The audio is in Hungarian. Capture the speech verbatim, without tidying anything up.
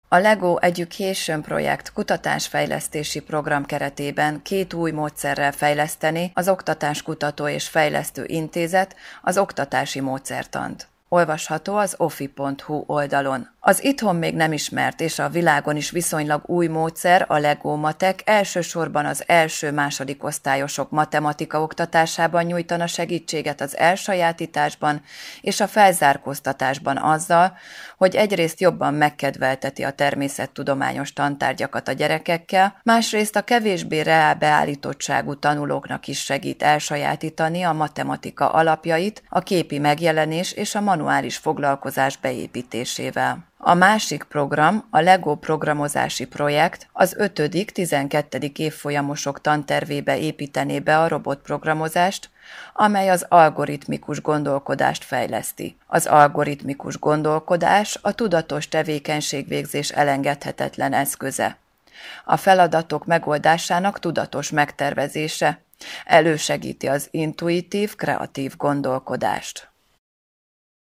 A LEGO Education projekt kutatásfejlesztési program keretében két új módszerrel fejleszteni az Oktatáskutató és Fejlesztő Intézet az oktatási módszertant. Olvasható az ofi pont hu oldalon. Az itthon még nem ismert és a világon is viszonylag új módszer, a LEGO Matek elsősorban az első-második osztályosok matematika oktatásában nyújtana segítséget az elsajátításban és a felzárkóztatásban azzal, hogy egyrészt jobban megkedvelteti a természettudományos tantárgyakat a gyerekekkel, másrészt a kevésbé reál beállítottságú tanulóknak is segít elsajátítani a matematika alapjait, a képi megjelenés és a manuális foglalkozás beépítésével. A másik program, a LEGO programozási projekt az ötödik-tizenkettedik évfolyamosok tantervébe építené be a robotprogramozást, amely az algoritmikus gondolkodást fejleszti. Az algoritmikus gondolkodás a tudatos tevékenységvégzés elengedhetetlen eszköze. A feladatok megoldásának tudatos megtervezése elősegíti az intuitív, kreatív gondolkodást.